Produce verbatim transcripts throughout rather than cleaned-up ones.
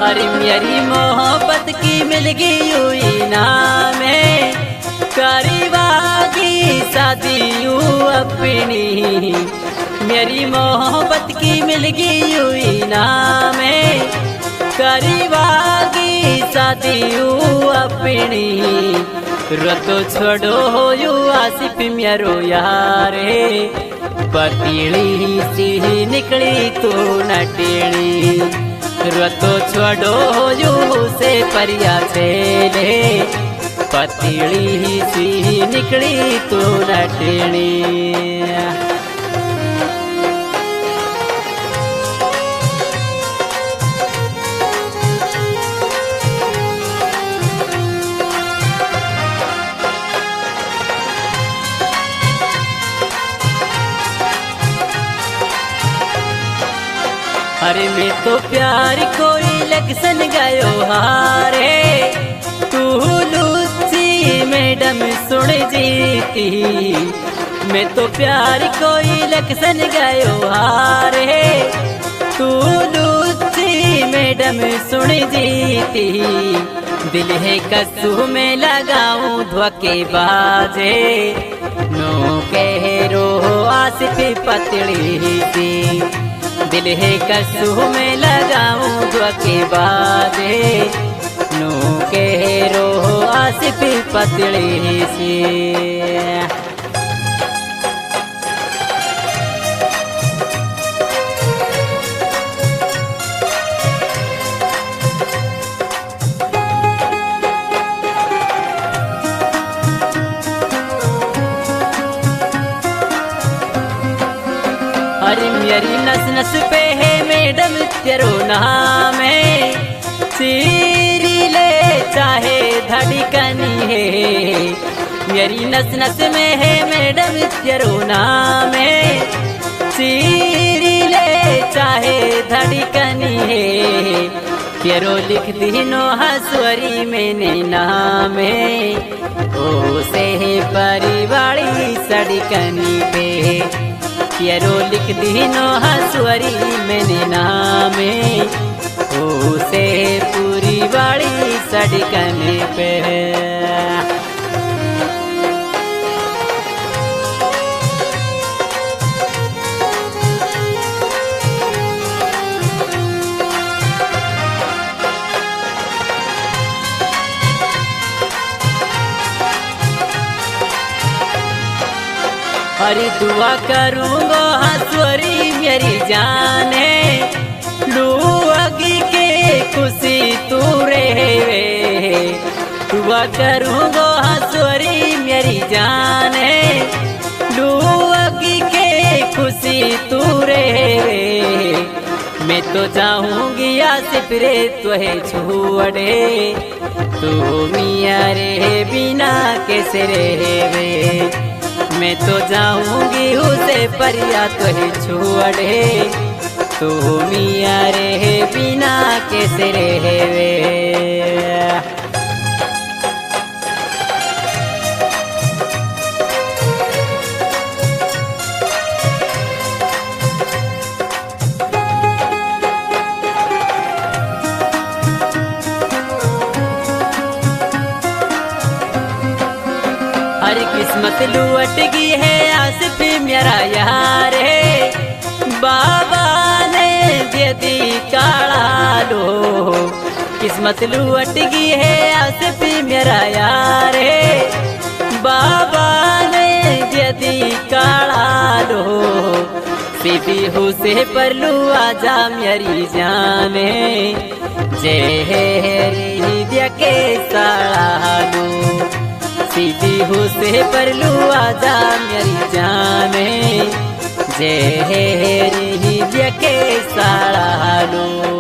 अरे मेरी मोहब्बत की मिल गई हुई नाम है, करीबागी शादी यूं अपनी। मेरी मोहब्बत की मिल गई हुई नाम है, करीबागी शादी यूं अपनी। रतो छोड़ो हो यू आसिफ मेरो यार है, पतीली सी निकली तू नटेली। रतो छोड़ो यू से परिया छेले, पतीली सी निकली तू नटेली। अरे मैं तो प्यार कोई लक्षण गयो हारे, तू लूची मैडम सुन जीती। मैं तो प्यार कोई लक्षण गयो हारे, तू लूची मैडम सुन जीती। दिल है कसू में लगाऊं धोखे बाजे, नो कह रो आसिफ पतली सी। दिल है कसू में लगाऊं धोखे बाजे, नो कह रो आसिफ पतली सी। अरे मेरी नस नस पे है मैडम तेरो नाम है, सीरी ले चाहे धड़कनी है। मेरी नस नस में है मैडम तेरो नाम है, सीरी ले चाहे धड़कनी है। तेरो लिख दी नो हसवरी मैंने नाम है, ओ से परिवाड़ी सड़कनी पे। तेरो लिख दी नो हसवरी मैंने नामे, ओ से पूरी बाड़ी सड़कने पे। अरे दुआ करूँगा हसवरी मेरी जाने, लू अगी के खुशी तू रहे। दुआ करूँगा हसवरी मेरी जाने, लू अगी के खुशी तू रहे। मैं तो जाऊँगी आसिफ रे तुहे छोड़े, तू मिया रे बिना कैसे रहे। मैं तो जाऊंगी उसे परिया तो ही छोड़े, तू मिया रे बिना कैसे रहे। हर किस्मत लुट गई है आसिफ मेरा यार है, बाबा ने दे दी काला लो। किस्मत लुट गई है आसिफ मेरा यार है, बाबा ने दे दी काला लो। सीधी हो से पर लू आजा मेरी जाने, जहरी दिया के साला लो। सीधी हो से पर लू आजा मेरी जाने, जहरी दिया के साला लो।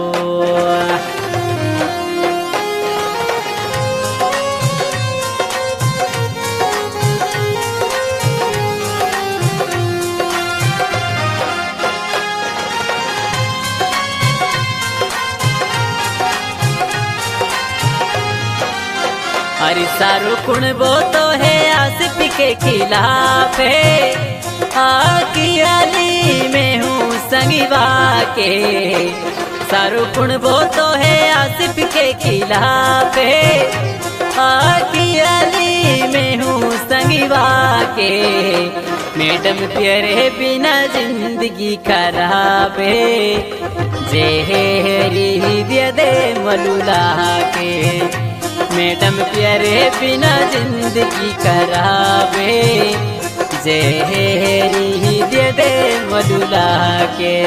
हरी सारू कुण वो तो है आसिफ के खिलाफ है, आकी अली में हूँ संगवा के। सारू कुण वो तो है आसिफ के खिलाफ आखी अली में हूँ संगवा के। मैडम तेरे बिना जिंदगी खराब है, जहरी दे दे मलूला के। मैडम तेरे बिना जिंदगी खराब है, जहरी दे दे मलूला के।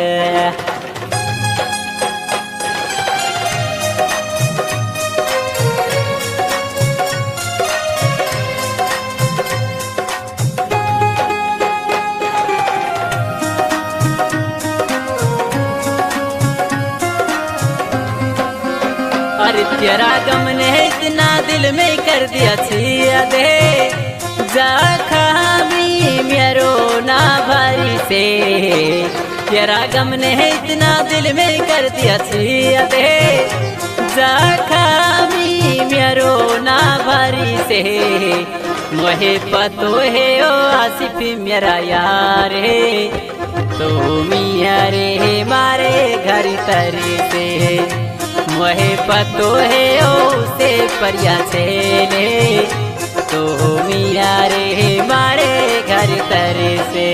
अरे तेरा गम ने इतना दिल में कर दिया छिया दे, जा खामी मेरो ना भारी से। तेरा गम ने इतना दिल में कर दिया छिया दे, जा खामी मेरो ना भारी से। मोहे पतो है ओ आसिफ मेरा यार है, तो मिया रे मारे घर तरे से। मोहे पतो है उसे परिया चले, तो मिया रे मारे घर तरे से।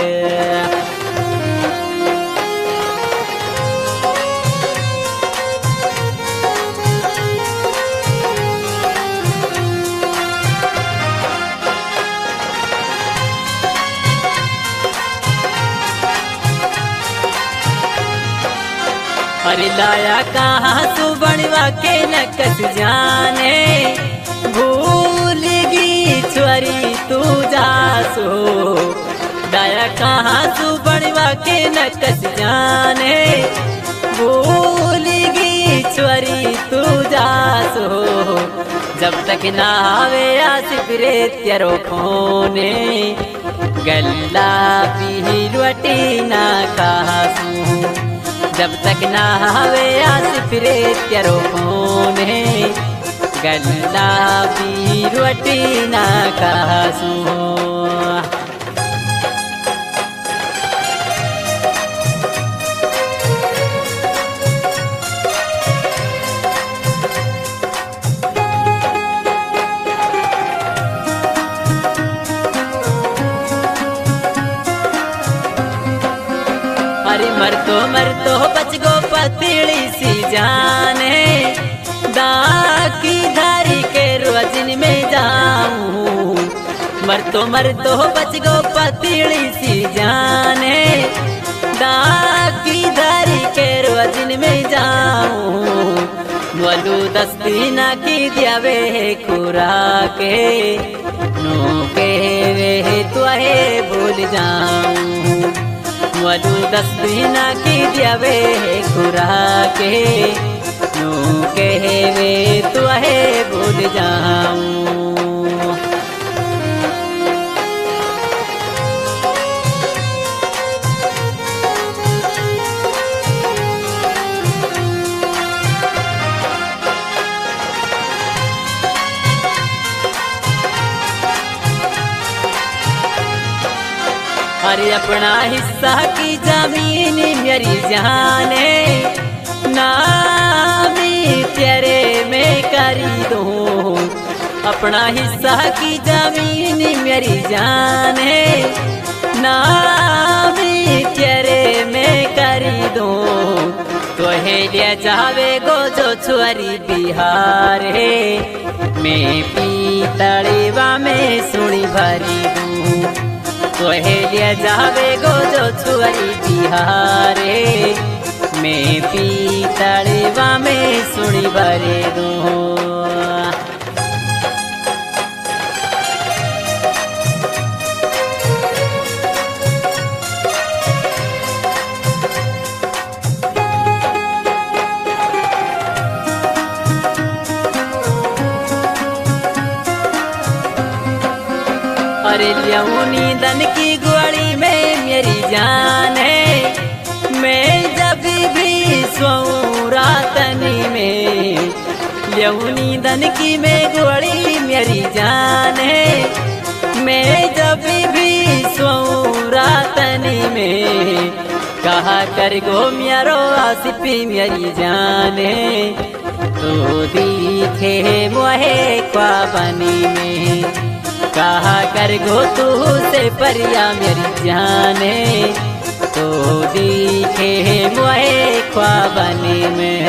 अरे लाया कहाँ तू बनवा के न कस जाने, भूलगी छोरी तू जासो। लाया कहाँ तू बनवा के न कस जाने, भूलगी छोरी तू जासो। जब तक ना आवे आसिफ रे तेरो खोने, गल्ला पी रोटी ना खासू। जब तक ना आवे आसिफ रे तेरो खोने, गल्ला पी रोटी ना खासू। अरे मर तो मर तो बच गो पतली सी जाने, दाकी धारी के रोजन में जाऊं। मर तो मर तो बच गो पतली सी जाने, दाकी धारी के रोजन में जाऊं। बोलू दस्ती ना की दियावे खुरा के, नो के वे तुहे भूल जाऊं। मधु दस दीना की दियावे खुरा के, नू कहवे तुहे भूल जाऊं। अरे अपना हिस्सा की जमीन मेरी जाने, नामी तेरे में करी दूं। अपना हिस्सा की जमीन मेरी जाने, नामी तेरे में करी दूं। तो है लिया जावे गो जो छुअरी बिहार है, मैं पीतड़वा में सुनी भरी दूं। तो है लिया जावे गो जो छुअरी बिहारे, मैं पीतड़वा में सुनी भरे दूं। अरे लियाऊनी दन की गोली में मेरी जान है, मैं जब भी सोऊं रातनी में। लियाऊनी दन की में गोली मेरी जान है, मैं जब भी सोऊं रातनी में। कहा कर गो म्यारो आसिफी मेरी जाने तू दिखे मोहे ख्वाबनी में। कहा कर गो तू से परिया मेरी जाने तू दिखे मोहे ख्वाबनी में।